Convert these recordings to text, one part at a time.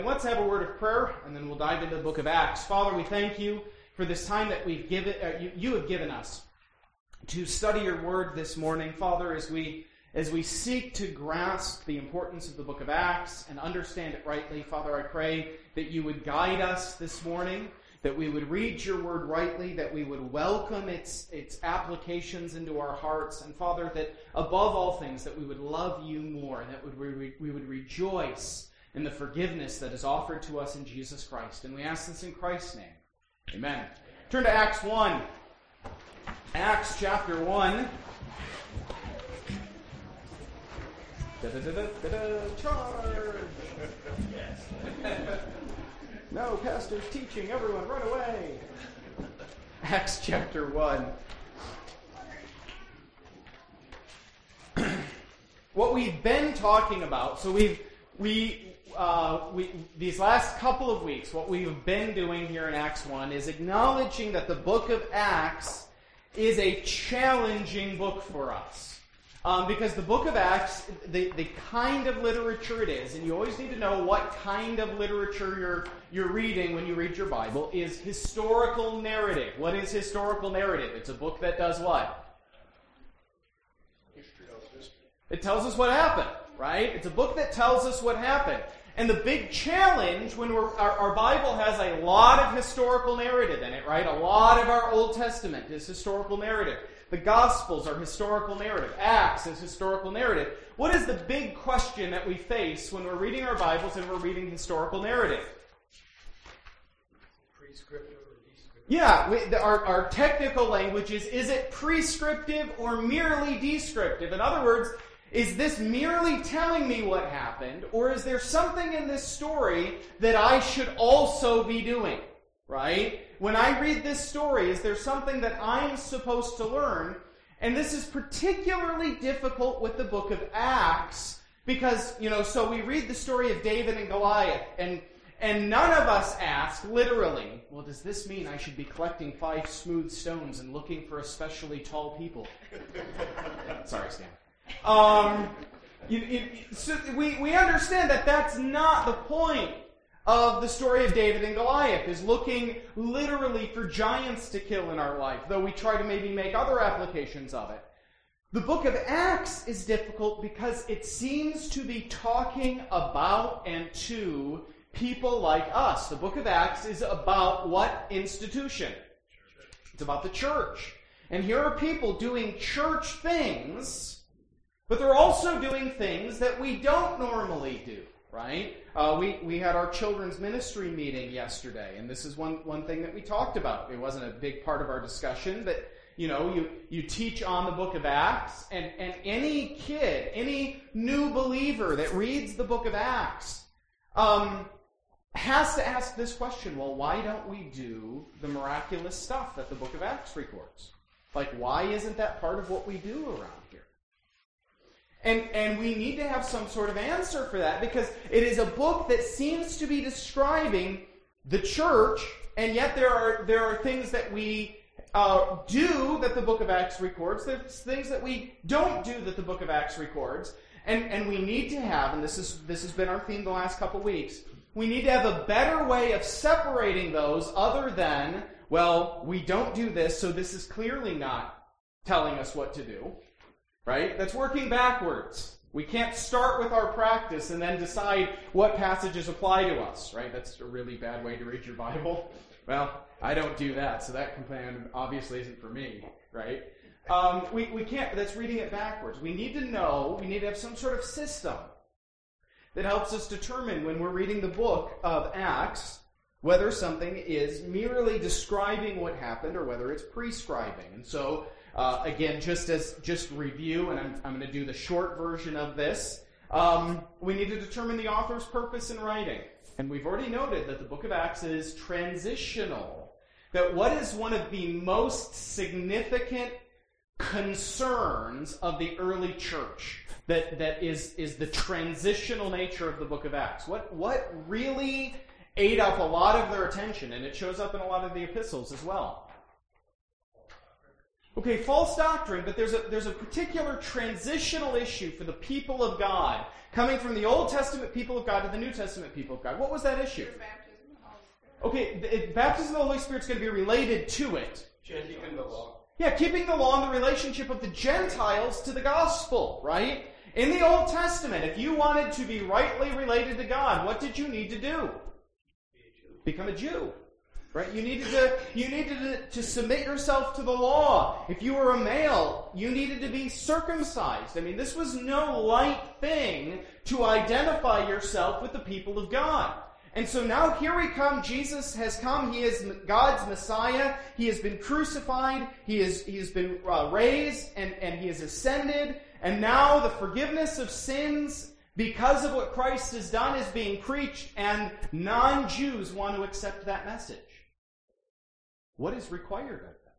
Let's have a word of prayer, and then we'll dive into the book of Acts. Father, we thank you for this time that you have given us to study your word this morning. Father, as we seek to grasp the importance of the book of Acts and understand it rightly, Father, I pray that you would guide us this morning, that we would read your word rightly, that we would welcome its applications into our hearts, and Father, that above all things, that we would love you more, and that we would rejoice in the forgiveness that is offered to us in Jesus Christ. And we ask this in Christ's name. Amen. Turn to Acts 1. Acts chapter 1. Charge! No, pastor's teaching. Everyone run away. Acts chapter 1. What we've been talking about, so these last couple of weeks, what we've been doing here in Acts 1 is acknowledging that the book of Acts is a challenging book for us. Because the book of Acts, the kind of literature it is, and you always need to know what kind of literature you're reading when you read your Bible, is historical narrative. What is historical narrative? It's a book that does what? History. It tells us what happened, right? It's a book that tells us what happened. And the big challenge when our Bible has a lot of historical narrative in it, right? A lot of our Old Testament is historical narrative. The Gospels are historical narrative. Acts is historical narrative. What is the big question that we face when we're reading our Bibles and we're reading historical narrative? Prescriptive or descriptive? Yeah, our technical language is it prescriptive or merely descriptive? In other words, is this merely telling me what happened, or is there something in this story that I should also be doing? Right? When I read this story, is there something that I'm supposed to learn? And this is particularly difficult with the book of Acts, because, so we read the story of David and Goliath, and none of us ask, literally, well, does this mean I should be collecting 5 smooth stones and looking for especially tall people? Sorry, Stan. So we understand that that's not the point of the story of David and Goliath, is looking literally for giants to kill in our life, though we try to maybe make other applications of it. The book of Acts is difficult because it seems to be talking about and to people like us. The book of Acts is about what institution? It's about the church. And here are people doing church things, but they're also doing things that we don't normally do, right? We had our children's ministry meeting yesterday, and this is one thing that we talked about. It wasn't a big part of our discussion, but you teach on the book of Acts, and any kid, any new believer that reads the book of Acts has to ask this question: well, why don't we do the miraculous stuff that the book of Acts records? Like, why isn't that part of what we do around here? And we need to have some sort of answer for that, because it is a book that seems to be describing the church, and yet there are things that we do that the book of Acts records. There's things that we don't do that the book of Acts records, and we need to have, and this has been our theme the last couple weeks, we need to have a better way of separating those other than, well, we don't do this, so this is clearly not telling us what to do. Right? That's working backwards. We can't start with our practice and then decide what passages apply to us, right? That's a really bad way to read your Bible. Well, I don't do that, so that command obviously isn't for me, right? We can't, that's reading it backwards. We need to have some sort of system that helps us determine when we're reading the book of Acts whether something is merely describing what happened or whether it's prescribing. And so, again, just review, and I'm going to do the short version of this. We need to determine the author's purpose in writing. And we've already noted that the book of Acts is transitional. That what is one of the most significant concerns of the early church that is the transitional nature of the book of Acts? What really ate up a lot of their attention, and it shows up in a lot of the epistles as well? Okay, false doctrine, but there's a particular transitional issue for the people of God, coming from the Old Testament people of God to the New Testament people of God. What was that issue? Baptism of the Holy Spirit. Okay, baptism of the Holy Spirit is going to be related to it. Keeping the law. Yeah, keeping the law and the relationship of the Gentiles to the gospel, right? In the Old Testament, if you wanted to be rightly related to God, what did you need to do? Become a Jew. Right? You needed to submit yourself to the law. If you were a male, you needed to be circumcised. I mean, this was no light thing to identify yourself with the people of God. And so now here we come. Jesus has come. He is God's Messiah. He has been crucified. He has been raised, and he has ascended. And now the forgiveness of sins, because of what Christ has done, is being preached, and non-Jews want to accept that message. What is required of them?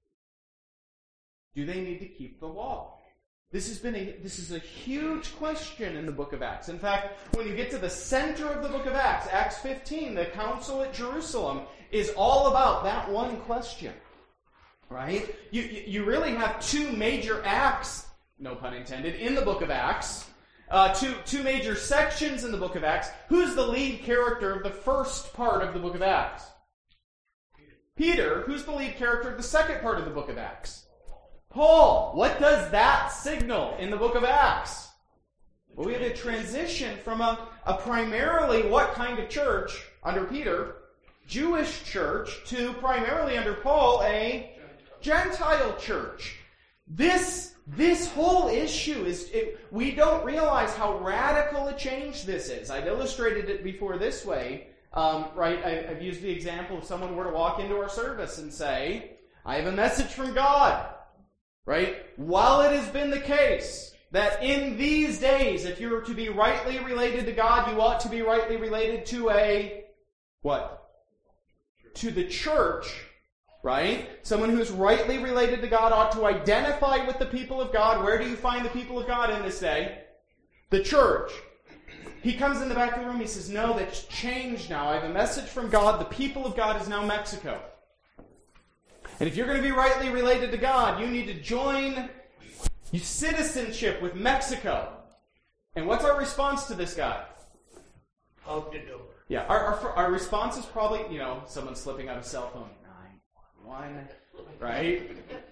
Do they need to keep the law? This is a huge question in the book of Acts. In fact, when you get to the center of the book of Acts, Acts 15, the council at Jerusalem is all about that one question. Right? You really have two major acts, no pun intended, in the book of Acts. Two major sections in the book of Acts. Who's the lead character of the first part of the book of Acts? Peter. Who's the lead character of the second part of the book of Acts? Paul. What does that signal in the book of Acts? Well, we had a transition from a primarily what kind of church under Peter? Jewish church, to primarily under Paul, a Gentile church. This whole issue we don't realize how radical a change this is. I've illustrated it before this way. Right? I've used the example if someone were to walk into our service and say, I have a message from God. Right? While it has been the case that in these days, if you were to be rightly related to God, you ought to be rightly related to a, what? To the church. Right? Someone who's rightly related to God ought to identify with the people of God. Where do you find the people of God in this day? The church. He comes in the back of the room, he says, no, that's changed now. I have a message from God. The people of God is now Mexico. And if you're going to be rightly related to God, you need to join your citizenship with Mexico. And what's our response to this guy? Out the door. Yeah, our response is probably, someone slipping out a cell phone. 911, right?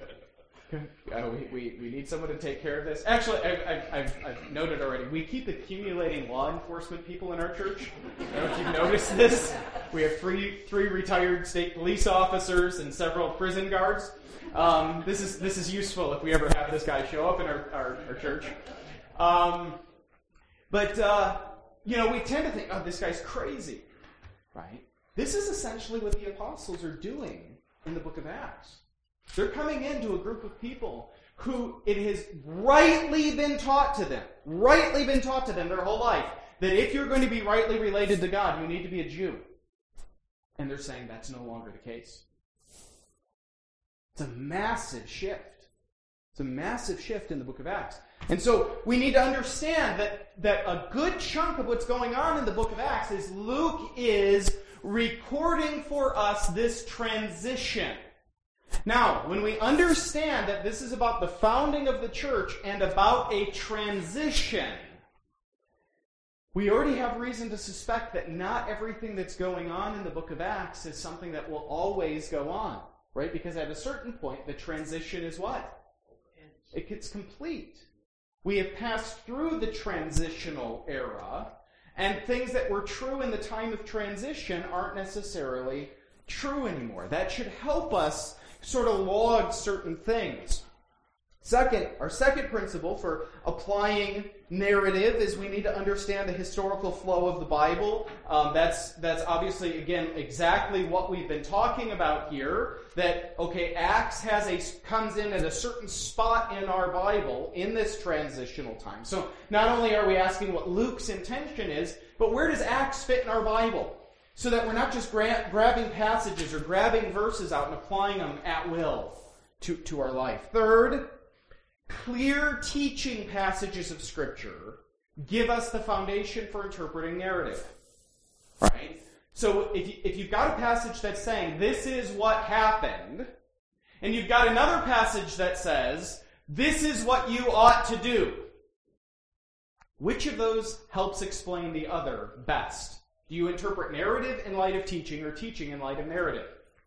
We need someone to take care of this. Actually, I've noted already, we keep accumulating law enforcement people in our church. I don't know if you've noticed this. We have three retired state police officers and several prison guards. This is useful if we ever have this guy show up in our church. We tend to think, oh, this guy's crazy. Right? This is essentially what the apostles are doing in the book of Acts. They're coming into a group of people who it has rightly been taught to them their whole life, that if you're going to be rightly related to God, you need to be a Jew. And they're saying that's no longer the case. It's a massive shift. It's a massive shift in the book of Acts. And so we need to understand that a good chunk of what's going on in the book of Acts is Luke is recording for us this transition. Now, when we understand that this is about the founding of the church and about a transition, we already have reason to suspect that not everything that's going on in the book of Acts is something that will always go on, right? Because at a certain point, the transition is what? It gets complete. We have passed through the transitional era, and things that were true in the time of transition aren't necessarily true anymore. That should help us sort of log certain things. Our second principle for applying narrative is we need to understand the historical flow of the Bible. That's obviously, again, exactly what we've been talking about here. That, okay, Acts comes in at a certain spot in our Bible in this transitional time. So not only are we asking what Luke's intention is, but where does Acts fit in our Bible? So that we're not just grabbing passages or grabbing verses out and applying them at will to our life. Third, clear teaching passages of Scripture give us the foundation for interpreting narrative. Right? So if you've got a passage that's saying, this is what happened, and you've got another passage that says, this is what you ought to do. Which of those helps explain the other best? Do you interpret narrative in light of teaching or teaching in light of narrative?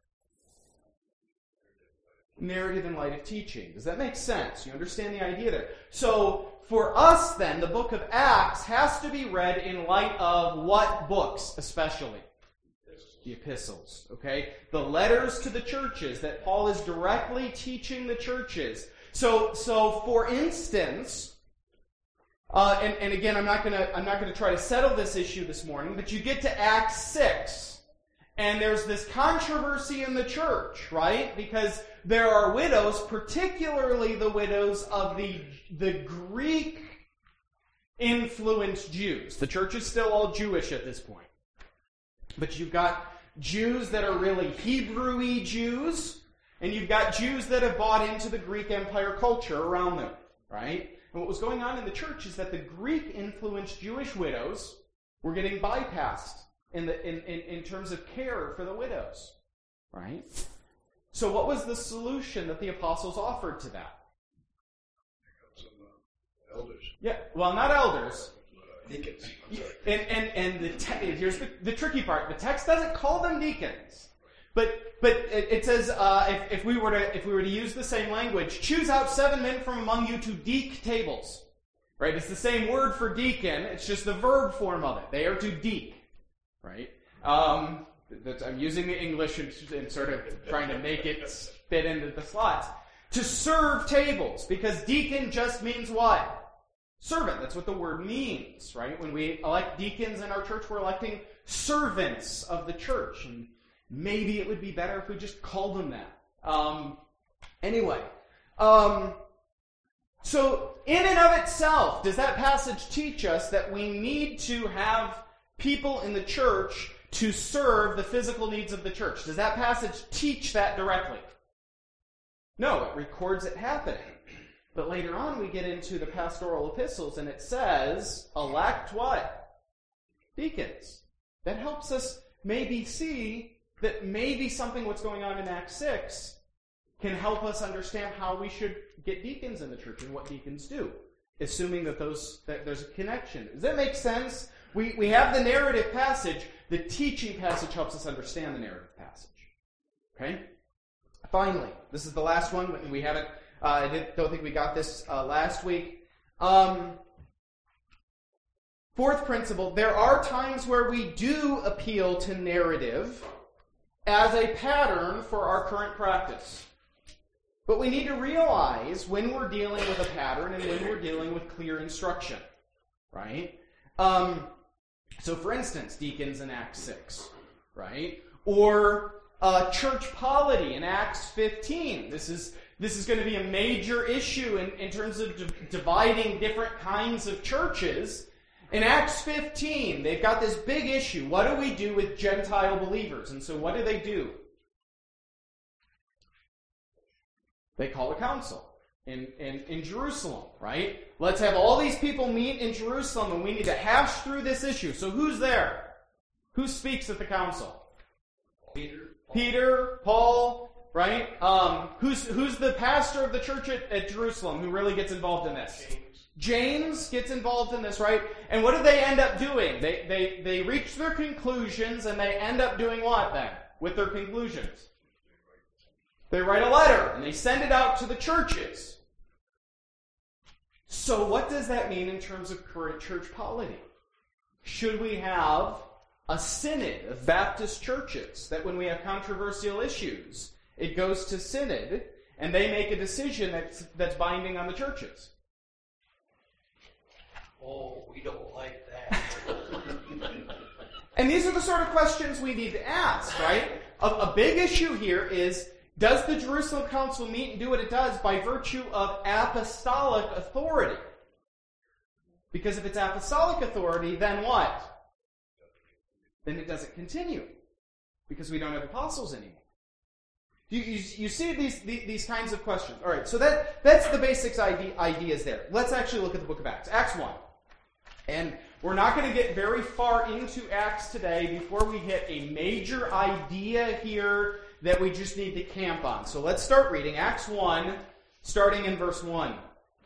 Narrative in light of teaching. Does that make sense? You understand the idea there? So, for us then, the book of Acts has to be read in light of what books, especially? The epistles, okay? The letters to the churches that Paul is directly teaching the churches. So for instance, and again, I'm not gonna try to settle this issue this morning, but you get to Acts 6, and there's this controversy in the church, right? Because there are widows, particularly the widows of the Greek-influenced Jews. The church is still all Jewish at this point. But you've got Jews that are really Hebrew-y Jews, and you've got Jews that have bought into the Greek Empire culture around them, right? And what was going on in the church is that the Greek-influenced Jewish widows were getting bypassed in terms of care for the widows, right? So what was the solution that the apostles offered to that? Some elders. Yeah, well, not elders. Deacons. And here's the tricky part. The text doesn't call them deacons, but it says if we were to use the same language, choose out 7 men from among you to deek tables. Right? It's the same word for deacon. It's just the verb form of it. They are to deek. Right? I'm using the English and sort of trying to make it fit into the slots. To serve tables, because deacon just means what? Servant. That's what the word means, right? When we elect deacons in our church, we're electing servants of the church. And maybe it would be better if we just called them that. So in and of itself, does that passage teach us that we need to have people in the church to serve the physical needs of the church? Does that passage teach that directly? No, it records it happening. But later on we get into the pastoral epistles and it says, elect what? Deacons. That helps us maybe see that maybe something what's going on in Acts 6 can help us understand how we should get deacons in the church and what deacons do, assuming that there's a connection. Does that make sense? We have the narrative passage. The teaching passage helps us understand the narrative passage. Okay? Finally, this is the last one. We haven't. I don't think we got this last week. Fourth principle: there are times where we do appeal to narrative as a pattern for our current practice. But we need to realize when we're dealing with a pattern and when we're dealing with clear instruction. Right? So for instance, deacons in Acts 6. Right? Or church polity in Acts 15. This is going to be a major issue in terms of dividing different kinds of churches. In Acts 15, they've got this big issue. What do we do with Gentile believers? And so what do? They call a council in Jerusalem, right? Let's have all these people meet in Jerusalem and we need to hash through this issue. So who's there? Who speaks at the council? Peter, Paul, right? Who's the pastor of the church at Jerusalem who really gets involved in this? James gets involved in this, right? And what do they end up doing? They reach their conclusions and they end up doing what then with their conclusions? They write a letter and they send it out to the churches. So what does that mean in terms of current church polity? Should we have a synod of Baptist churches that when we have controversial issues, it goes to synod and they make a decision that's binding on the churches? Oh, we don't like that. And these are the sort of questions we need to ask, right? A big issue here is, does the Jerusalem Council meet and do what it does by virtue of apostolic authority? Because if it's apostolic authority, then what? Then it doesn't continue. Because we don't have apostles anymore. You see these kinds of questions. All right, so that's the basics ideas there. Let's actually look at the book of Acts. Acts 1. And we're not going to get very far into Acts today before we hit a major idea here that we just need to camp on. So let's start reading Acts 1, starting in verse 1.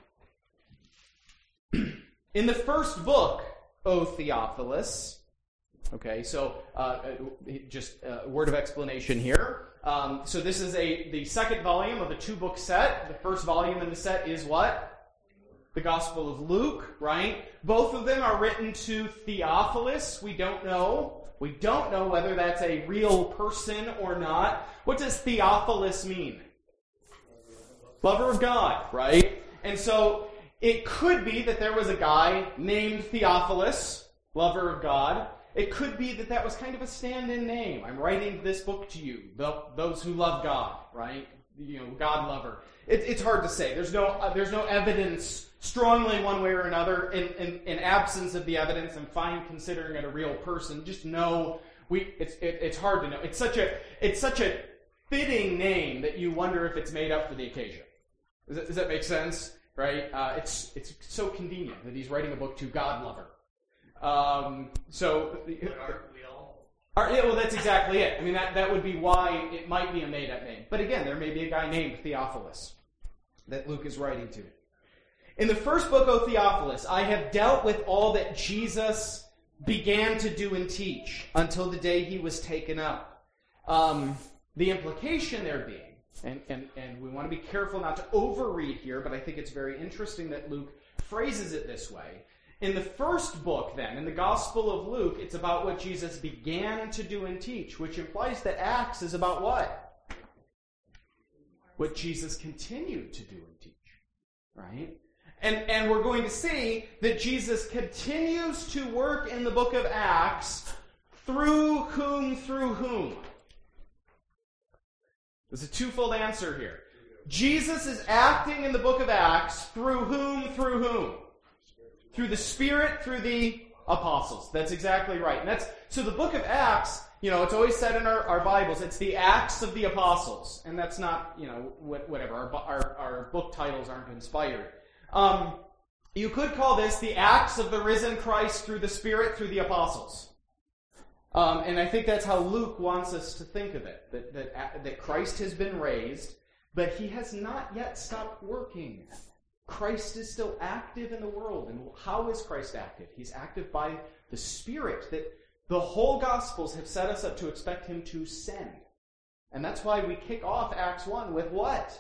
In the first book, O Theophilus, okay, so just a word of explanation here. So this is the second volume of a 2-book set. The first volume in the set is what? The Gospel of Luke, right? Both of them are written to Theophilus. We don't know. We don't know whether that's a real person or not. What does Theophilus mean? Lover of God, right? And so it could be that there was a guy named Theophilus, lover of God. It could be that that was kind of a stand-in name. I'm writing this book to you, those who love God, right? You know, God lover. It's hard to say. There's no evidence strongly one way or another. In absence of the evidence, I'm fine considering it a real person. Just know it's hard to know. It's such a fitting name that you wonder if it's made up for the occasion. Does that make sense? Right? It's so convenient that he's writing a book to God lover. Aren't we all? Yeah, well, that's exactly it. I mean, that would be why it might be a made-up name. But again, there may be a guy named Theophilus that Luke is writing to. In the first book, O Theophilus, I have dealt with all that Jesus began to do and teach until the day he was taken up. The implication there being, and we want to be careful not to overread here, but I think it's very interesting that Luke phrases it this way. In the first book, then, in the Gospel of Luke, it's about what Jesus began to do and teach, which implies that Acts is about what? What Jesus continued to do and teach, right? And we're going to see that Jesus continues to work in the book of Acts through whom? There's a twofold answer here. Jesus is acting in the book of Acts through whom? Through the Spirit, through the apostles. That's exactly right. And so the book of Acts, it's always said in our Bibles, it's the Acts of the Apostles. And that's not, whatever. Our book titles aren't inspired. You could call this the Acts of the risen Christ through the Spirit, through the apostles. And I think that's how Luke wants us to think of it, that Christ has been raised, but he has not yet stopped working. Christ is still active in the world. And how is Christ active? He's active by the Spirit, that the whole Gospels have set us up to expect him to send. And that's why we kick off Acts 1 with what?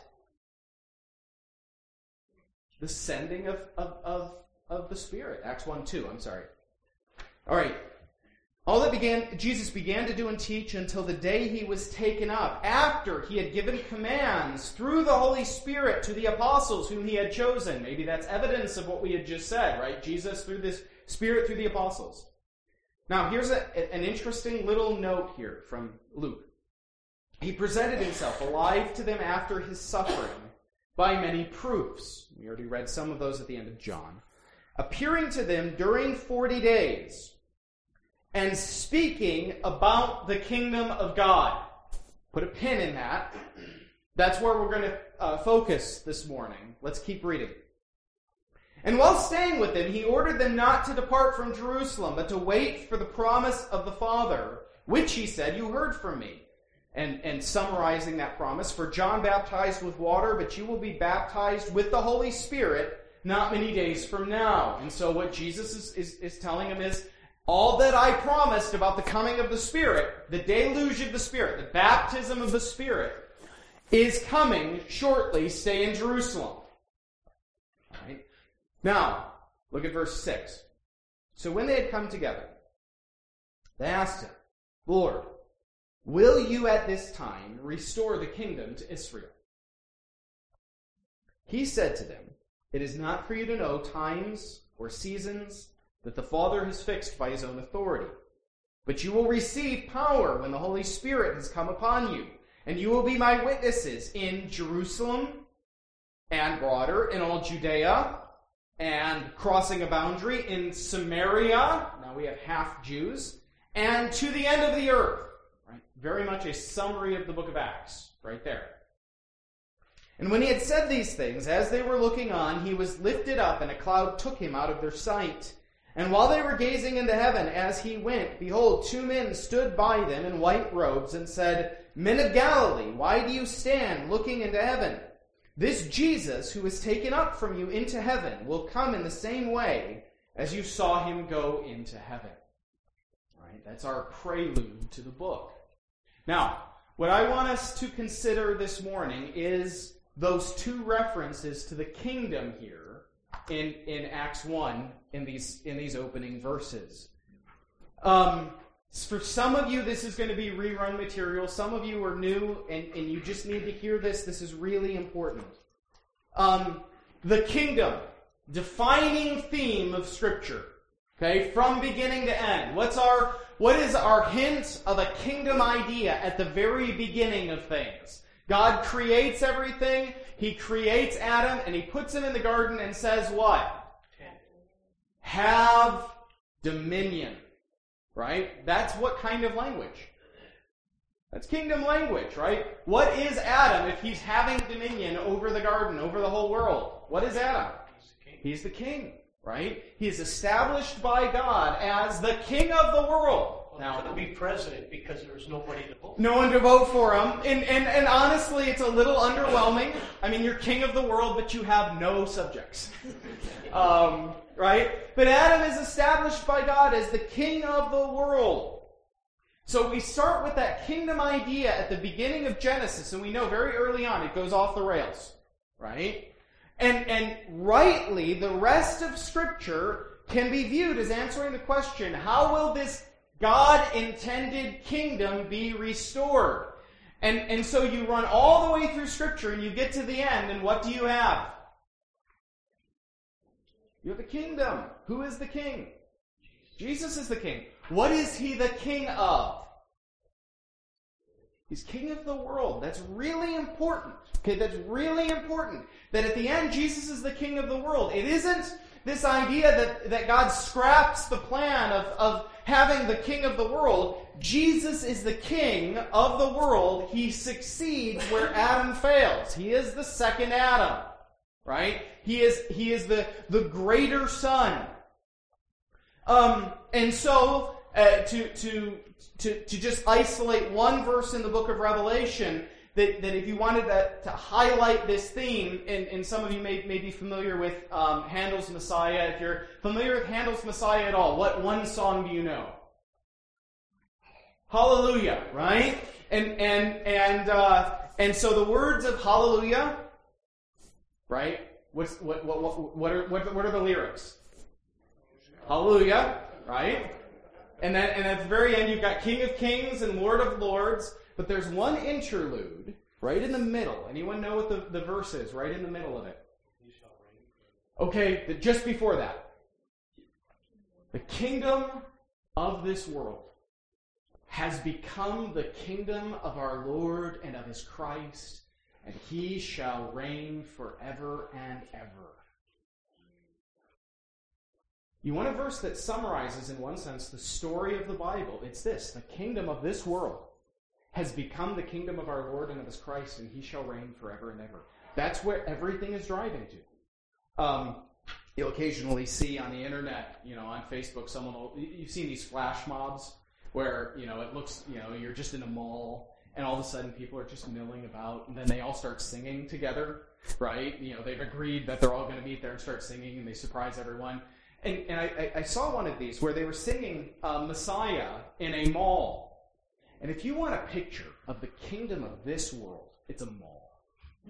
The sending of the Spirit. Acts 1:2, I'm sorry. All right. All that Jesus began to do and teach until the day he was taken up, after he had given commands through the Holy Spirit to the apostles whom he had chosen. Maybe that's evidence of what we had just said, right? Jesus through the Spirit through the apostles. Now, here's an interesting little note here from Luke. He presented himself alive to them after his suffering by many proofs. We already read some of those at the end of John. Appearing to them during 40 days and speaking about the kingdom of God. Put a pin in that. That's where we're going to focus this morning. Let's keep reading. And while staying with them, he ordered them not to depart from Jerusalem, but to wait for the promise of the Father, which he said, you heard from me. And summarizing that promise, for John baptized with water, but you will be baptized with the Holy Spirit not many days from now. And so what Jesus is telling him is, all that I promised about the coming of the Spirit, the deluge of the Spirit, the baptism of the Spirit, is coming shortly. Stay in Jerusalem. All right. Now, look at verse 6. So when they had come together, they asked him, Lord, will you at this time restore the kingdom to Israel? He said to them, it is not for you to know times or seasons that the Father has fixed by his own authority. But you will receive power when the Holy Spirit has come upon you, and you will be my witnesses in Jerusalem and broader, in all Judea, and crossing a boundary in Samaria, now we have half Jews, and to the end of the earth. Right? Very much a summary of the book of Acts, right there. And when he had said these things, as they were looking on, he was lifted up, and a cloud took him out of their sight. And while they were gazing into heaven as he went, behold, 2 men stood by them in white robes and said, Men of Galilee, why do you stand looking into heaven? This Jesus, who was taken up from you into heaven, will come in the same way as you saw him go into heaven. All right, that's our prelude to the book. Now, what I want us to consider this morning is those 2 references to the kingdom here in Acts 1 in these opening verses. For some of you, this is going to be rerun material. Some of you are new, and you just need to hear this. This is really important. The kingdom, defining theme of Scripture. Okay, from beginning to end. What is our hint of a kingdom idea at the very beginning of things? God creates everything. He creates Adam, and he puts him in the garden and says what? Have dominion. Right? That's what kind of language? That's kingdom language, right? What is Adam if he's having dominion over the garden, over the whole world? What is Adam? He's the king, right? He is established by God as the king of the world. Now, to be president because there's nobody to vote for. No one to vote for him. And honestly, it's a little underwhelming. I mean, you're king of the world, but you have no subjects. Right? But Adam is established by God as the king of the world. So we start with that kingdom idea at the beginning of Genesis, and we know very early on it goes off the rails. Right? And rightly, the rest of Scripture can be viewed as answering the question, how will this God-intended kingdom be restored? And so you run all the way through Scripture and you get to the end, and what do you have? You have the kingdom. Who is the king? Jesus is the king. What is he the king of? He's king of the world. That's really important. Okay, that's really important. That at the end, Jesus is the king of the world. It isn't this idea that God scraps the plan of having the king of the world. Jesus is the king of the world. He succeeds where Adam fails. He is the second Adam. Right? He is the greater son. And so, to just isolate one verse in the book of Revelation, that if you wanted to highlight this theme, and some of you may be familiar with Handel's Messiah. If you're familiar with Handel's Messiah at all, what one song do you know? Hallelujah, right? And so the words of Hallelujah, right? What are the lyrics? Hallelujah, right? And then at the very end, you've got King of Kings and Lord of Lords. But there's one interlude right in the middle. Anyone know what the verse is right in the middle of it? Okay, just before that. The kingdom of this world has become the kingdom of our Lord and of his Christ, and he shall reign forever and ever. You want a verse that summarizes, in one sense, the story of the Bible. It's this: the kingdom of this world has become the kingdom of our Lord and of his Christ, and he shall reign forever and ever. That's where everything is driving to. You'll occasionally see on the internet, on Facebook, you've seen these flash mobs where, it looks, you're just in a mall, and all of a sudden people are just milling about, and then they all start singing together, right? They've agreed that they're all going to meet there and start singing, and they surprise everyone. And I saw one of these where they were singing Messiah in a mall. And if you want a picture of the kingdom of this world, it's a mall.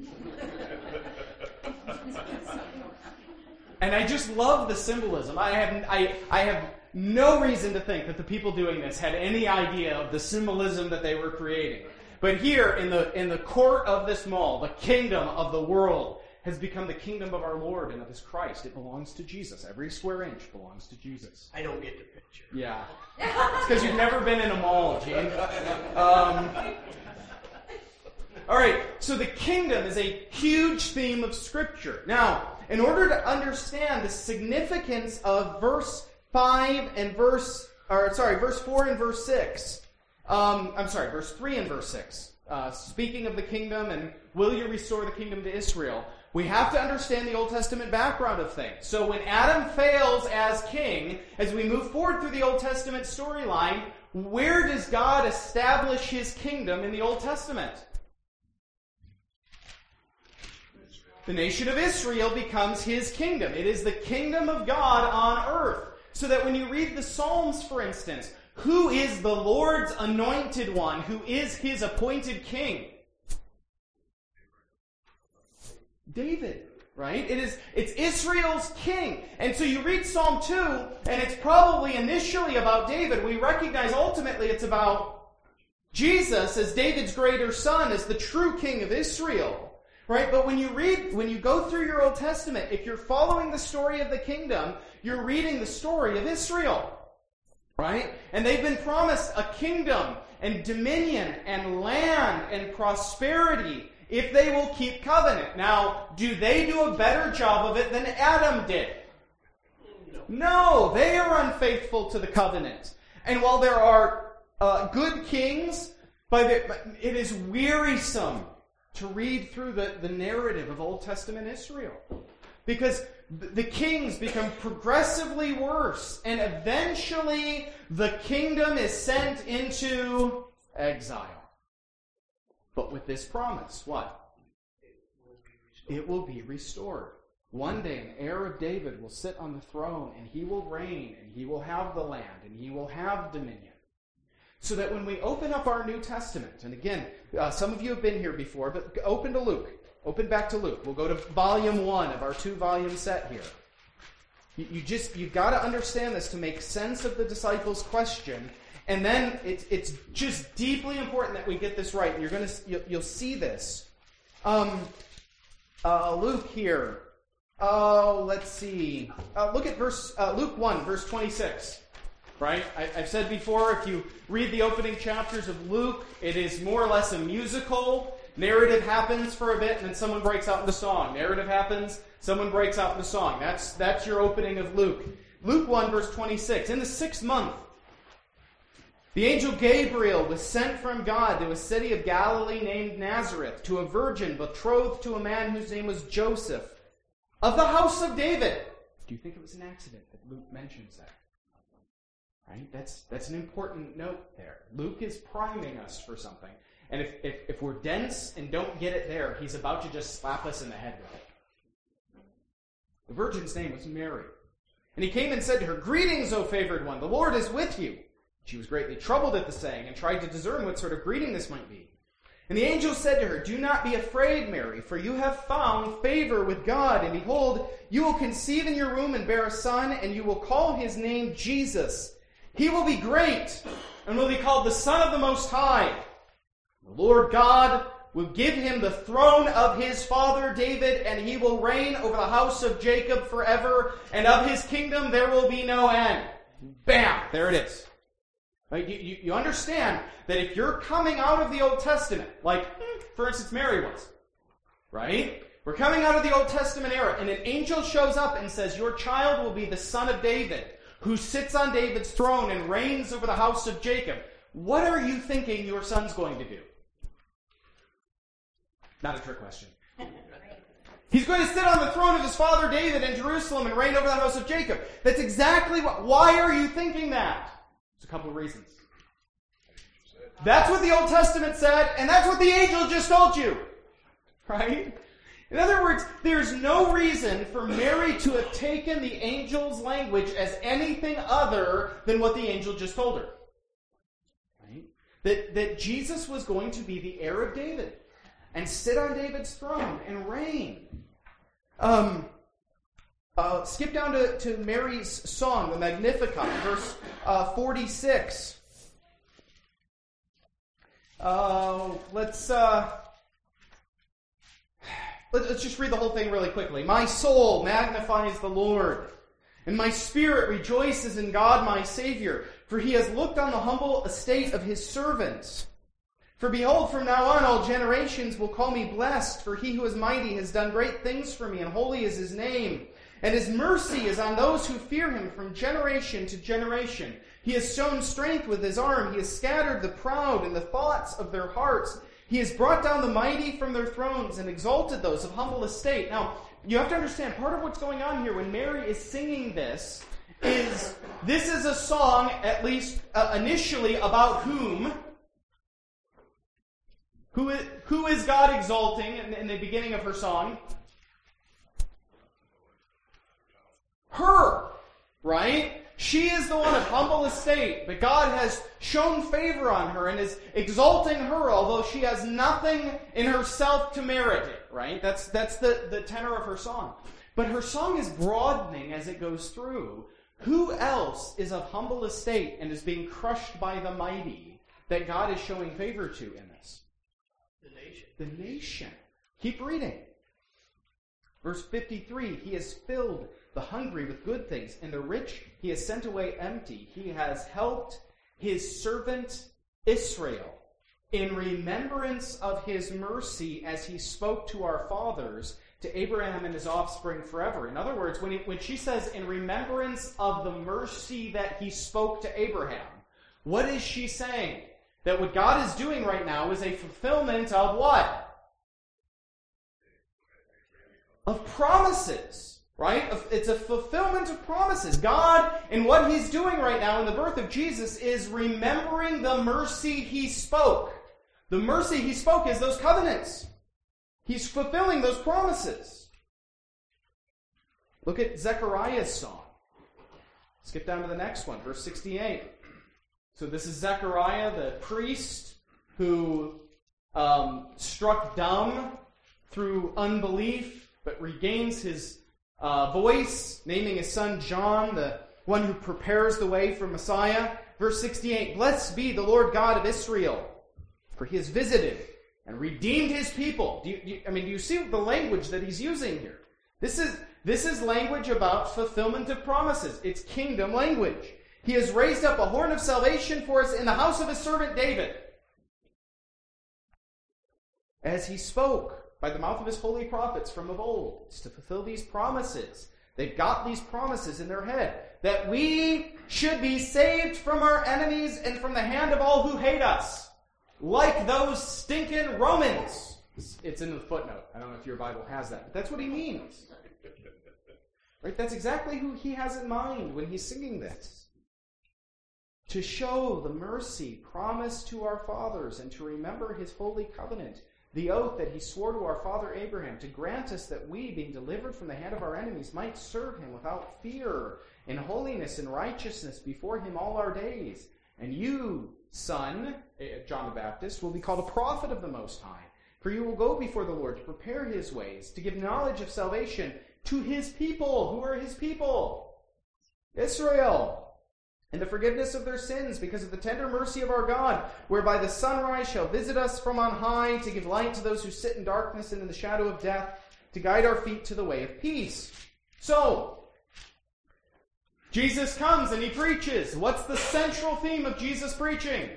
And I just love the symbolism. I have no reason to think that the people doing this had any idea of the symbolism that they were creating. But here in the court of this mall, the kingdom of the world has become the kingdom of our Lord and of his Christ. It belongs to Jesus. Every square inch belongs to Jesus. I don't get the picture. Yeah. It's because you've never been in a mall, Gene. All right, so the kingdom is a huge theme of Scripture. Now, in order to understand the significance of verse 4 and verse 6, verse 3 and verse 6, speaking of the kingdom and will you restore the kingdom to Israel, We have to understand the Old Testament background of things. So when Adam fails as king, as we move forward through the Old Testament storyline, where does God establish his kingdom in the Old Testament? The nation of Israel becomes his kingdom. It is the kingdom of God on earth. So that when you read the Psalms, for instance, who is the Lord's anointed one? Who is his appointed king? David, right? It's Israel's king. And so you read Psalm 2, and it's probably initially about David. We recognize ultimately it's about Jesus as David's greater son, as the true king of Israel. Right? But when you go through your Old Testament, if you're following the story of the kingdom, you're reading the story of Israel. Right? And they've been promised a kingdom and dominion and land and prosperity if they will keep covenant. Now, do they do a better job of it than Adam did? No, they are unfaithful to the covenant. And while there are good kings, it is wearisome to read through the narrative of Old Testament Israel. Because the kings become progressively worse, and eventually the kingdom is sent into exile. But with this promise, what? It will be restored. One day an heir of David will sit on the throne, and he will reign, and he will have the land, and he will have dominion. So that when we open up our New Testament, and again, some of you have been here before, but open to Luke. Open back to Luke. We'll go to volume 1 of our 2-volume set here. You've got to understand this to make sense of the disciples' question. And then it's just deeply important that we get this right. And you'll see this. Luke here. Let's see. Look at Luke 1, verse 26. Right? I've said before, if you read the opening chapters of Luke, it is more or less a musical. Narrative happens for a bit, and then someone breaks out into song. Narrative happens, someone breaks out into song. That's your opening of Luke. Luke 1, verse 26. In the 6th month, the angel Gabriel was sent from God to a city of Galilee named Nazareth, to a virgin betrothed to a man whose name was Joseph, of the house of David. Do you think it was an accident that Luke mentions that? Right? That's an important note there. Luke is priming us for something. And if we're dense and don't get it there, he's about to just slap us in the head with it. The virgin's name was Mary. And he came and said to her, "Greetings, O favored one, the Lord is with you." She was greatly troubled at the saying and tried to discern what sort of greeting this might be. And the angel said to her, "Do not be afraid, Mary, for you have found favor with God. And behold, you will conceive in your womb and bear a son, and you will call his name Jesus. He will be great and will be called the Son of the Most High. The Lord God will give him the throne of his father David, and he will reign over the house of Jacob forever, and of his kingdom there will be no end." Bam! There it is. Right? You understand that if you're coming out of the Old Testament, like, for instance, Mary was, right? We're coming out of the Old Testament era, and an angel shows up and says, "Your child will be the son of David, who sits on David's throne and reigns over the house of Jacob." What are you thinking your son's going to do? Not a trick question. He's going to sit on the throne of his father David in Jerusalem and reign over the house of Jacob. That's exactly what... Why are you thinking that? There's a couple of reasons. That's what the Old Testament said, and that's what the angel just told you. Right? In other words, there's no reason for Mary to have taken the angel's language as anything other than what the angel just told her. Right? That Jesus was going to be the heir of David and sit on David's throne and reign. Skip down to Mary's song, the Magnificat, verse 46. Let's just read the whole thing really quickly. "My soul magnifies the Lord, and my spirit rejoices in God my Savior, for he has looked on the humble estate of his servants. For behold, from now on all generations will call me blessed, for he who is mighty has done great things for me, and holy is his name. And his mercy is on those who fear him from generation to generation. He has shown strength with his arm. He has scattered the proud in the thoughts of their hearts. He has brought down the mighty from their thrones and exalted those of humble estate. Now, you have to understand, part of what's going on here when Mary is singing this is a song, at least initially, about whom? Who is God exalting in the beginning of her song? Her, right? She is the one of humble estate, but God has shown favor on her and is exalting her, although she has nothing in herself to merit it, right? That's the tenor of her song. But her song is broadening as it goes through. Who else is of humble estate and is being crushed by the mighty that God is showing favor to in this? The nation. The nation. Keep reading. Verse 53, he has filled the hungry with good things, and the rich he has sent away empty. He has helped his servant Israel in remembrance of his mercy as he spoke to our fathers, to Abraham and his offspring forever. In other words, when she says in remembrance of the mercy that he spoke to Abraham, what is she saying? That what God is doing right now is a fulfillment of what? Of promises, right? It's a fulfillment of promises. God, in what he's doing right now in the birth of Jesus, is remembering the mercy he spoke. The mercy he spoke is those covenants. He's fulfilling those promises. Look at Zechariah's song. Skip down to the next one, verse 68. So this is Zechariah, the priest, who struck dumb through unbelief, but regains his voice, naming his son John, the one who prepares the way for Messiah. Verse 68, blessed be the Lord God of Israel, for he has visited and redeemed his people. Do you see the language that he's using here? This is language about fulfillment of promises. It's kingdom language. He has raised up a horn of salvation for us in the house of his servant David, as he spoke by the mouth of his holy prophets from of old. It's to fulfill these promises. They've got these promises in their head, that we should be saved from our enemies and from the hand of all who hate us, like those stinking Romans. It's in the footnote. I don't know if your Bible has that, but that's what he means. Right? That's exactly who he has in mind when he's singing this. To show the mercy promised to our fathers and to remember his holy covenant, the oath that he swore to our father Abraham, to grant us that we, being delivered from the hand of our enemies, might serve him without fear, in holiness and righteousness before him all our days. And you, son, John the Baptist, will be called a prophet of the Most High, for you will go before the Lord to prepare his ways, to give knowledge of salvation to his people. Who are his people? Israel. And the forgiveness of their sins, because of the tender mercy of our God, whereby the sunrise shall visit us from on high, to give light to those who sit in darkness and in the shadow of death, to guide our feet to the way of peace. So, Jesus comes and he preaches. What's the central theme of Jesus preaching?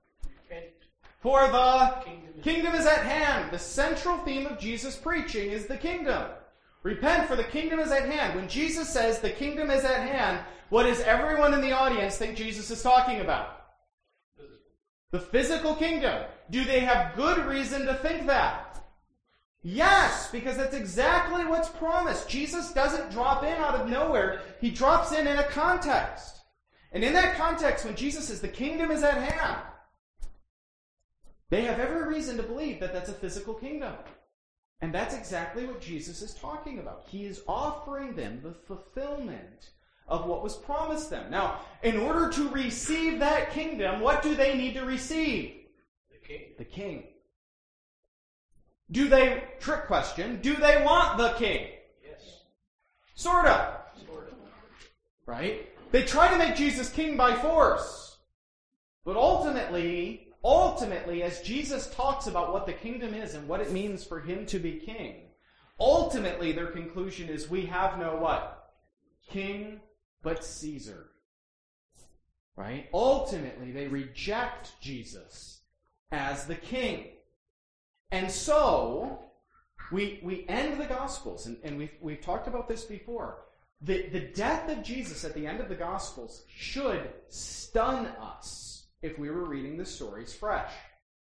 For the kingdom is at hand. The central theme of Jesus preaching is the kingdom. Repent, for the kingdom is at hand. When Jesus says the kingdom is at hand, what does everyone in the audience think Jesus is talking about? The physical kingdom. Do they have good reason to think that? Yes, because that's exactly what's promised. Jesus doesn't drop in out of nowhere. He drops in a context. And in that context, when Jesus says the kingdom is at hand, they have every reason to believe that that's a physical kingdom. And that's exactly what Jesus is talking about. He is offering them the fulfillment of what was promised them. Now, in order to receive that kingdom, what do they need to receive? The king. The king. Trick question, do they want the king? Yes. Sort of. Sort of. Right? They try to make Jesus king by force. But ultimately, as Jesus talks about what the kingdom is and what it means for him to be king, ultimately their conclusion is we have no what? King but Caesar. Right? Ultimately, they reject Jesus as the king. And so, we end the Gospels, and we've talked about this before. The death of Jesus at the end of the Gospels should stun us if we were reading the stories fresh.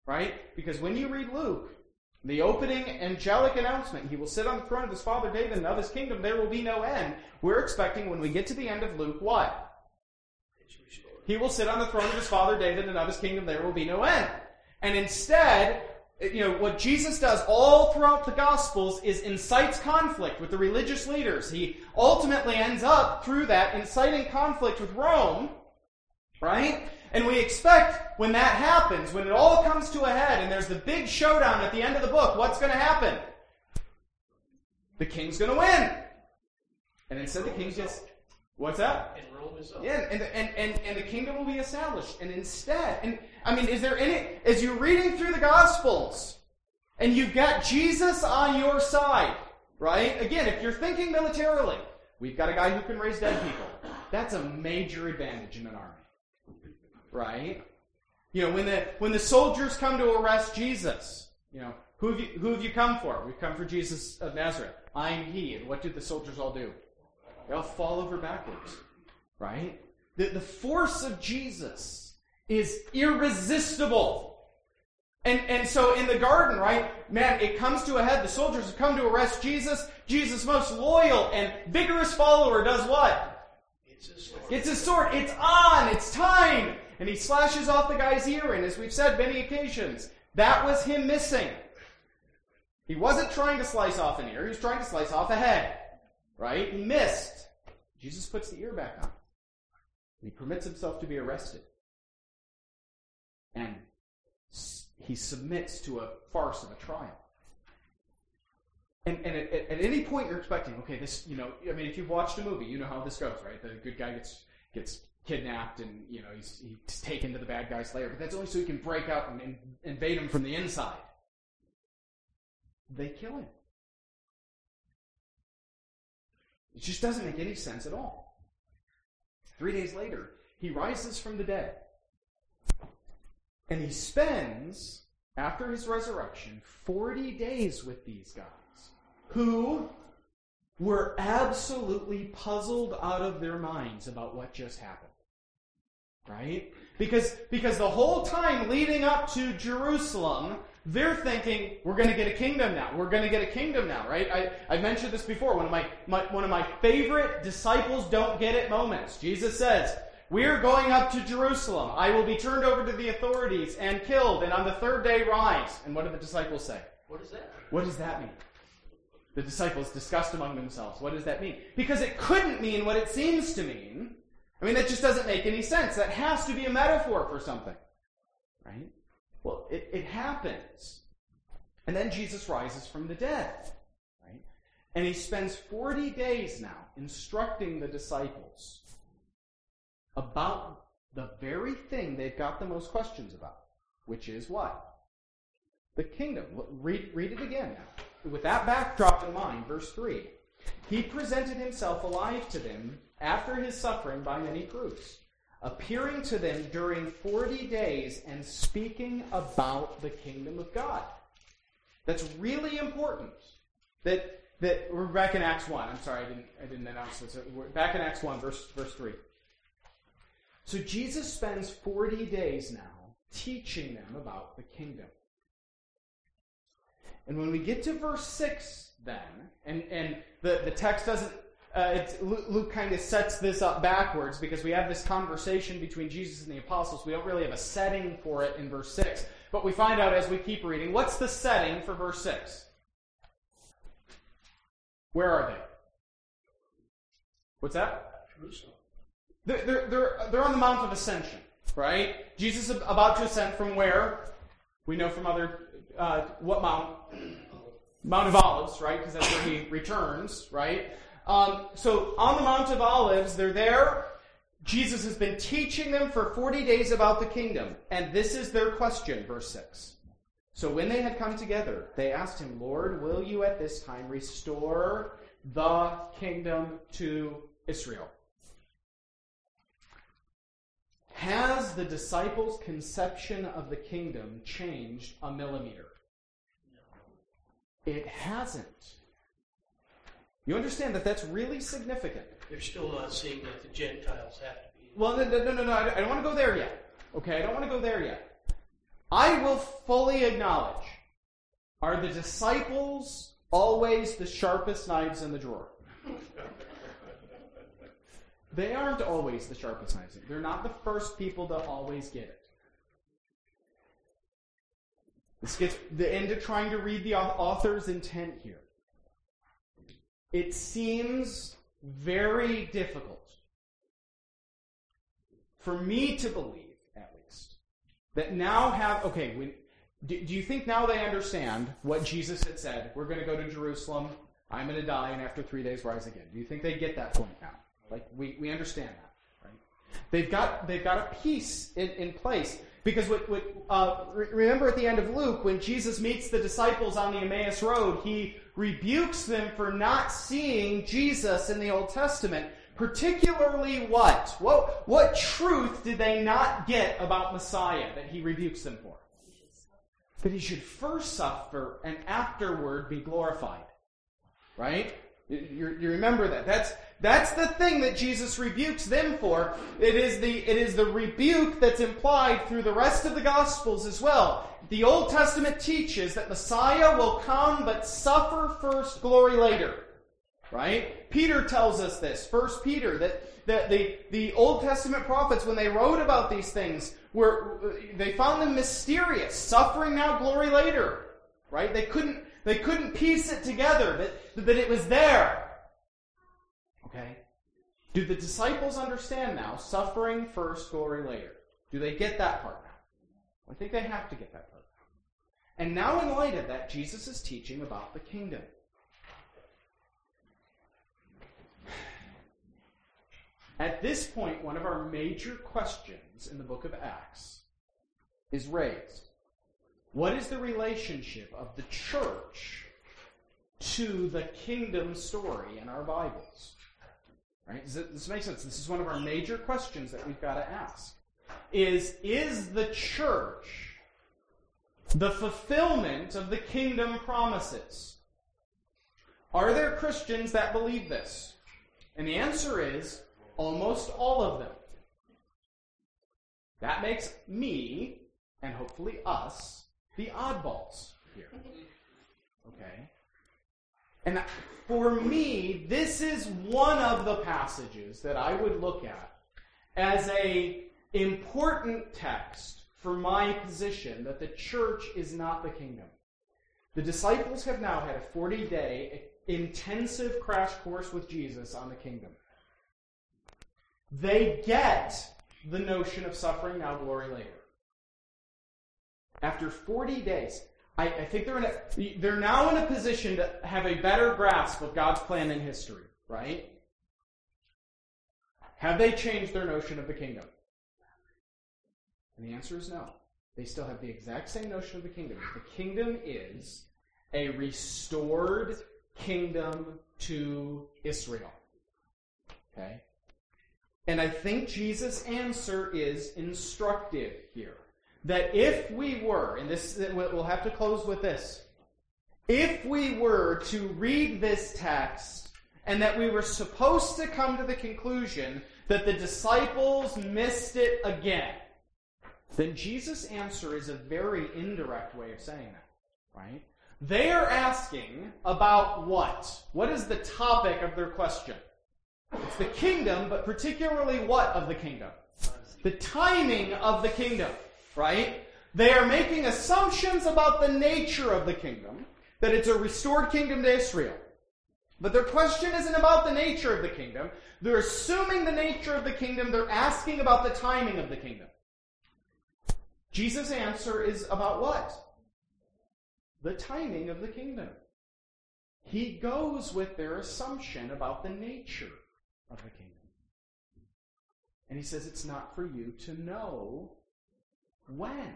right? Because when you read Luke, the opening angelic announcement, he will sit on the throne of his father David, and of his kingdom there will be no end. We're expecting when we get to the end of Luke, what? He will sit on the throne of his father David, and of his kingdom there will be no end. And instead, what Jesus does all throughout the Gospels is incites conflict with the religious leaders. He ultimately ends up, through that, inciting conflict with Rome, right? And we expect when that happens, when it all comes to a head and there's the big showdown at the end of the book, what's going to happen? The king's going to win. And instead the king gets... What's that? And Rome is up. Yeah, and the kingdom will be established. And instead, is there any... As you're reading through the Gospels, and you've got Jesus on your side, right? Again, if you're thinking militarily, we've got a guy who can raise dead people. That's a major advantage in an army. Right? When the soldiers come to arrest Jesus, who have you come for? We've come for Jesus of Nazareth. I am he. And what did the soldiers all do? They all fall over backwards. Right? The force of Jesus is irresistible. And so in the garden, right, man, it comes to a head. The soldiers have come to arrest Jesus. Jesus' most loyal and vigorous follower does what? Gets his sword. It's on. It's time. And he slashes off the guy's ear, and as we've said many occasions, that was him missing. He wasn't trying to slice off an ear, he was trying to slice off a head. Right? He missed. Jesus puts the ear back on. He permits himself to be arrested. And he submits to a farce of a trial. And at any point you're expecting, okay, this, if you've watched a movie, you know how this goes, right? The good guy gets kidnapped and, he's taken to the bad guy's lair. But that's only so he can break out and invade him from the inside. They kill him. It just doesn't make any sense at all. 3 days later, he rises from the dead. And he spends, after his resurrection, 40 days with these guys who were absolutely puzzled out of their minds about what just happened. Right? Because the whole time leading up to Jerusalem, they're thinking, we're going to get a kingdom now. We're going to get a kingdom now, right? I've mentioned this before. One of my favorite disciples don't get it moments. Jesus says, we're going up to Jerusalem. I will be turned over to the authorities and killed, and on the third day rise. And what do the disciples say? What does that mean? What does that mean? The disciples discussed among themselves. What does that mean? Because it couldn't mean what it seems to mean. That just doesn't make any sense. That has to be a metaphor for something. Right? Well, it happens. And then Jesus rises from the dead. Right? And he spends 40 days now instructing the disciples about the very thing they've got the most questions about. Which is what? The kingdom. Read it again now. With that backdrop in mind, verse 3. He presented himself alive to them after his suffering by many proofs, appearing to them during 40 days and speaking about the kingdom of God. That's really important. That we're back in Acts 1. I'm sorry, I didn't announce this. We're back in Acts 1, verse 3. So Jesus spends 40 days now teaching them about the kingdom. And when we get to verse 6 then, and the text doesn't, Luke kind of sets this up backwards because we have this conversation between Jesus and the apostles. We don't really have a setting for it in verse 6. But we find out as we keep reading, what's the setting for verse 6? Where are they? What's that? Jerusalem. They're on the Mount of Ascension, right? Jesus is about to ascend from where? We know from other... what mount? Mount of Olives, right? Because that's where he returns, right? So on the Mount of Olives, they're there. Jesus has been teaching them for 40 days about the kingdom. And this is their question, verse 6. So when they had come together, they asked him, Lord, will you at this time restore the kingdom to Israel? Has the disciples' conception of the kingdom changed a millimeter? No. It hasn't. You understand that that's really significant. They're still not seeing that the Gentiles have to be. Well, no. I don't want to go there yet. Okay, I don't want to go there yet. I will fully acknowledge, are the disciples always the sharpest knives in the drawer? They aren't always the sharpest knives. They're not the first people to always get it. This gets the end of trying to read the author's intent here. It seems very difficult for me to believe, at least, that now do you think now they understand what Jesus had said? We're going to go to Jerusalem, I'm going to die, and after 3 days rise again. Do you think they get that point now? Like, we understand that, right? They've got a peace in place. Because remember at the end of Luke, when Jesus meets the disciples on the Emmaus Road, he rebukes them for not seeing Jesus in the Old Testament. Particularly what? What truth did they not get about Messiah that he rebukes them for? That he should first suffer and afterward be glorified. Right? You remember that. That's the thing that Jesus rebukes them for. It is the rebuke that's implied through the rest of the Gospels as well. The Old Testament teaches that Messiah will come but suffer first, glory later. Right? Peter tells us this, 1 Peter, that the Old Testament prophets, when they wrote about these things, they found them mysterious. Suffering now, glory later. Right? They couldn't piece it together, that it was there. Okay? Do the disciples understand now, suffering first, glory later? Do they get that part now? I think they have to get that part now. And now in light of that, Jesus is teaching about the kingdom. At this point, one of our major questions in the book of Acts is raised. What is the relationship of the church to the kingdom story in our Bibles? Right? Does this make sense? This is one of our major questions that we've got to ask. Is the church the fulfillment of the kingdom promises? Are there Christians that believe this? And the answer is almost all of them. That makes me, and hopefully us, the oddballs here. Okay? And for me, this is one of the passages that I would look at as an important text for my position that the church is not the kingdom. The disciples have now had a 40-day intensive crash course with Jesus on the kingdom. They get the notion of suffering now, glory later. After 40 days, I think they're now in a position to have a better grasp of God's plan in history, right? Have they changed their notion of the kingdom? And the answer is no. They still have the exact same notion of the kingdom. The kingdom is a restored kingdom to Israel. Okay? And I think Jesus' answer is instructive here. That if we were, and this we'll have to close with this, if we were to read this text and that we were supposed to come to the conclusion that the disciples missed it again, then Jesus' answer is a very indirect way of saying that, right? They are asking about what? What is the topic of their question? It's the kingdom, but particularly what of the kingdom? The timing of the kingdom, right? They are making assumptions about the nature of the kingdom, that it's a restored kingdom to Israel. But their question isn't about the nature of the kingdom. They're assuming the nature of the kingdom. They're asking about the timing of the kingdom. Jesus' answer is about what? The timing of the kingdom. He goes with their assumption about the nature of the kingdom. And he says it's not for you to know when.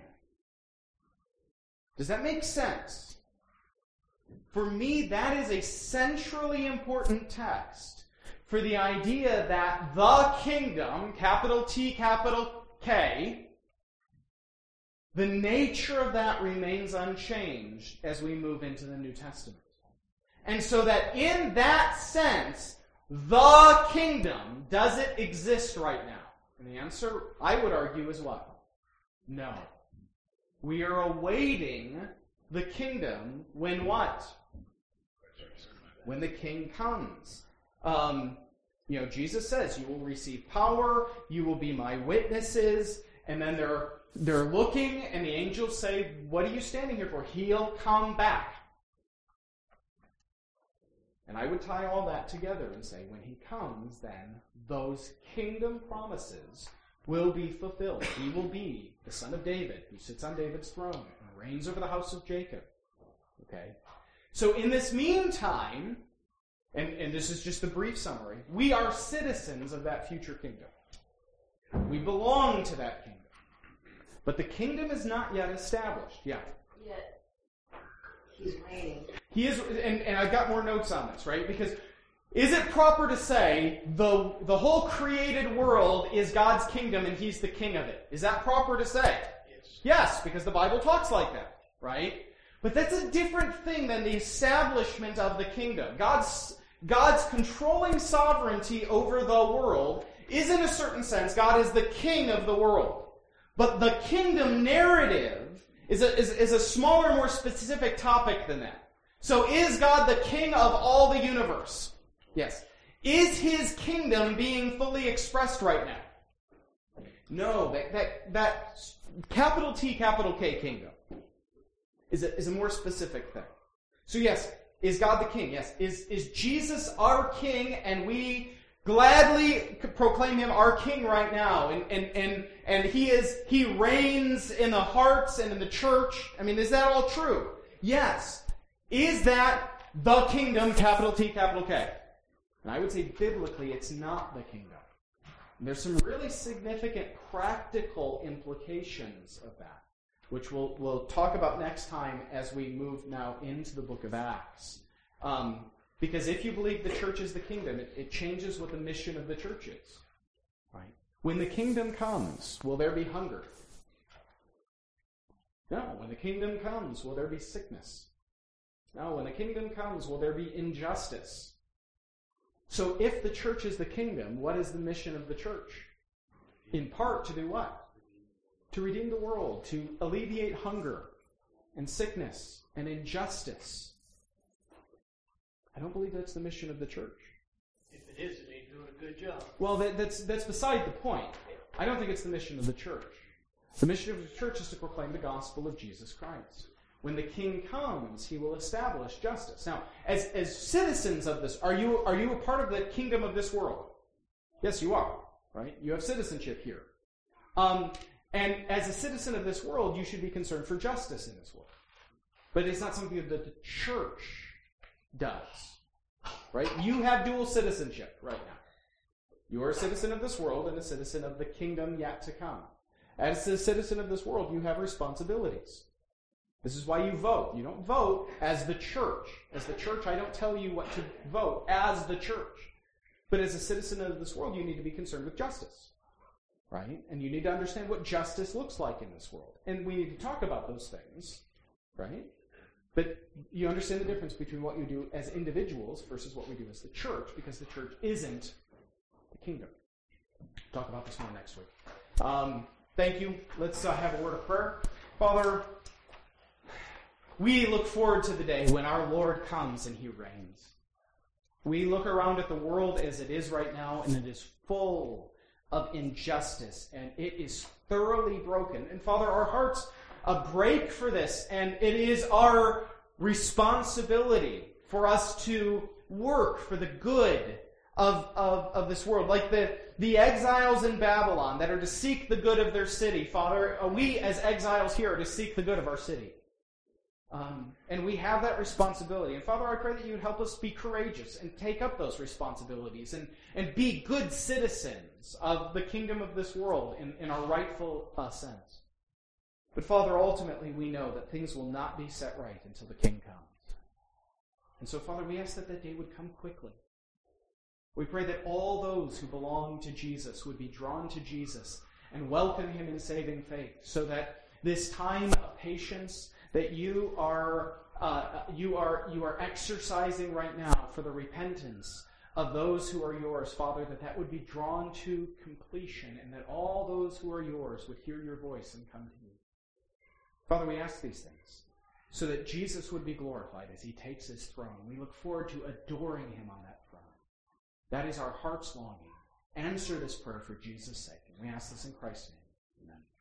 Does that make sense? For me, that is a centrally important text for the idea that the kingdom, capital T, capital K, the nature of that remains unchanged as we move into the New Testament. And so that in that sense, the kingdom, does it exist right now? And the answer, I would argue, is what? No. We are awaiting the kingdom when what? When the king comes. Jesus says, you will receive power, you will be my witnesses, and then they're looking, and the angels say, what are you standing here for? He'll come back. And I would tie all that together and say, when he comes, then those kingdom promises will be fulfilled. He will be the son of David, who sits on David's throne and reigns over the house of Jacob. Okay? So in this meantime, and this is just a brief summary, we are citizens of that future kingdom. We belong to that kingdom. But the kingdom is not yet established. Yeah. Yet he's reigning. He is, and I've got more notes on this, right? Because is it proper to say the whole created world is God's kingdom and he's the king of it? Is that proper to say? Yes, because the Bible talks like that, right? But that's a different thing than the establishment of the kingdom. God's controlling sovereignty over the world is, in a certain sense, God is the king of the world. But the kingdom narrative is a smaller, more specific topic than that. So is God the king of all the universe? Yes. Is his kingdom being fully expressed right now? No. That capital T, capital K kingdom is a more specific thing. So yes, is God the king? Yes. Is Jesus our king, and we gladly proclaim him our king right now, and he reigns in the hearts and in the church? I mean, is that all true? Yes. Is that the kingdom, capital T, capital K? And I would say biblically it's not the kingdom. And there's some really significant practical implications of that, which we'll talk about next time as we move now into the book of Acts. Because if you believe the church is the kingdom, it changes what the mission of the church is. Right? When the kingdom comes, will there be hunger? No. When the kingdom comes, will there be sickness? No. When the kingdom comes, will there be injustice? So if the church is the kingdom, what is the mission of the church? In part, to do what? To redeem the world, to alleviate hunger and sickness and injustice. I don't believe that's the mission of the church. If it is, it ain't doing a good job. Well, that's beside the point. I don't think it's the mission of the church. The mission of the church is to proclaim the gospel of Jesus Christ. When the king comes, he will establish justice. Now, as citizens of this, are you a part of the kingdom of this world? Yes, you are. Right? You have citizenship here. And as a citizen of this world, you should be concerned for justice in this world. But it's not something that the church does. Right? You have dual citizenship right now. You are a citizen of this world and a citizen of the kingdom yet to come. As a citizen of this world, you have responsibilities. This is why you vote. You don't vote as the church. As the church, I don't tell you what to vote as the church. But as a citizen of this world, you need to be concerned with justice. Right? And you need to understand what justice looks like in this world. And we need to talk about those things. Right? But you understand the difference between what you do as individuals versus what we do as the church, because the church isn't the kingdom. We'll talk about this more next week. Thank you. Let's have a word of prayer. Father, we look forward to the day when our Lord comes and he reigns. We look around at the world as it is right now, and it is full of injustice, and it is thoroughly broken. And Father, our hearts break for this, and it is our responsibility for us to work for the good of this world. Like the exiles in Babylon that are to seek the good of their city. Father, we as exiles here are to seek the good of our city. And we have that responsibility. And Father, I pray that you would help us be courageous and take up those responsibilities and be good citizens of the kingdom of this world in our rightful sense. But Father, ultimately we know that things will not be set right until the King comes. And so Father, we ask that that day would come quickly. We pray that all those who belong to Jesus would be drawn to Jesus and welcome him in saving faith, so that this time of patience that you are exercising right now for the repentance of those who are yours, Father, that would be drawn to completion, and that all those who are yours would hear your voice and come to you. Father, we ask these things so that Jesus would be glorified as he takes his throne. We look forward to adoring him on that throne. That is our heart's longing. Answer this prayer for Jesus' sake. And we ask this in Christ's name. Amen.